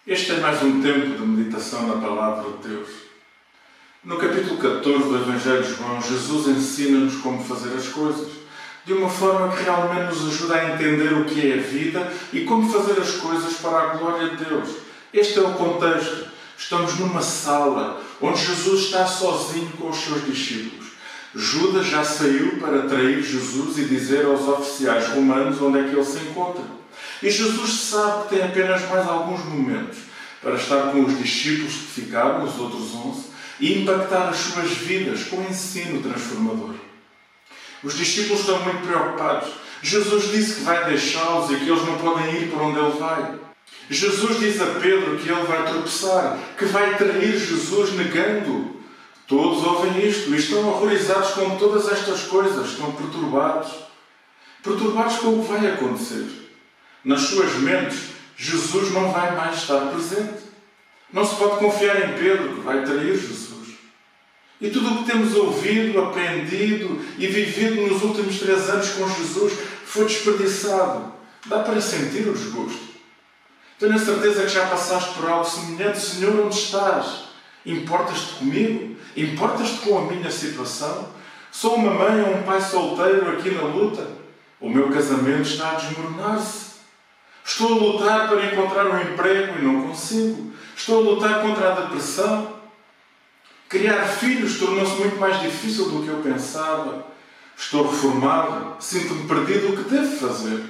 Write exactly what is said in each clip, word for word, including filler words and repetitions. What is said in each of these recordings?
Este é mais um tempo de meditação na Palavra de Deus. No capítulo catorze do Evangelho de João, Jesus ensina-nos como fazer as coisas, de uma forma que realmente nos ajuda a entender o que é a vida e como fazer as coisas para a glória de Deus. Este é o contexto. Estamos numa sala onde Jesus está sozinho com os seus discípulos. Judas já saiu para trair Jesus e dizer aos oficiais romanos onde é que ele se encontra. E Jesus sabe que tem apenas mais alguns momentos para estar com os discípulos que ficaram, os outros onze, e impactar as suas vidas com o ensino transformador. Os discípulos estão muito preocupados. Jesus disse que vai deixá-los e que eles não podem ir para onde ele vai. Jesus diz a Pedro que ele vai tropeçar, que vai trair Jesus negando. Todos ouvem isto e estão horrorizados com todas estas coisas, estão perturbados. Perturbados com o que vai acontecer. Nas suas mentes, Jesus não vai mais estar presente. Não se pode confiar em Pedro, que vai trair Jesus. E tudo o que temos ouvido, aprendido e vivido nos últimos três anos com Jesus foi desperdiçado. Dá para sentir o desgosto. Tenho a certeza que já passaste por algo semelhante. Senhor, onde estás? Importas-te comigo? Importas-te com a minha situação? Sou uma mãe ou um pai solteiro aqui na luta? O meu casamento está a desmoronar-se. Estou a lutar para encontrar um emprego e não consigo. Estou a lutar contra a depressão. Criar filhos tornou-se muito mais difícil do que eu pensava. Estou reformado. Sinto-me perdido. O que devo fazer?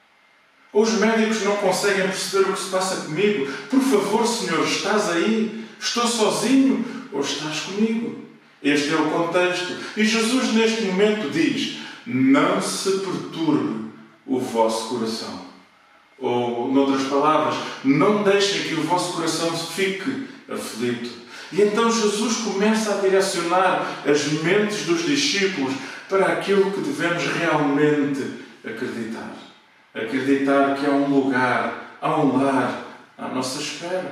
Os médicos não conseguem perceber o que se passa comigo. Por favor, Senhor, estás aí? Estou sozinho ou estás comigo? Este é o contexto. E Jesus, neste momento, diz: não se perturbe o vosso coração. Ou, noutras palavras, não deixem que o vosso coração fique aflito. E então Jesus começa a direcionar as mentes dos discípulos para aquilo que devemos realmente acreditar. Acreditar que há um lugar, há um lar à nossa espera.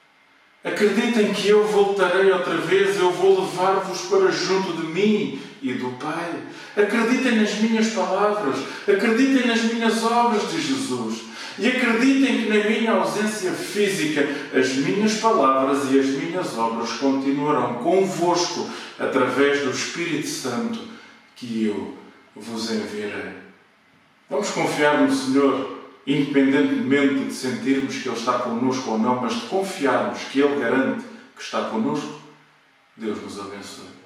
Acreditem que eu voltarei outra vez, eu vou levar-vos para junto de mim e do Pai. Acreditem nas minhas palavras, acreditem nas minhas obras de Jesus. E acreditem que na minha ausência física as minhas palavras e as minhas obras continuarão convosco através do Espírito Santo que eu vos enviarei. Vamos confiar no Senhor, independentemente de sentirmos que Ele está connosco ou não, mas de confiarmos que Ele garante que está connosco. Deus nos abençoe.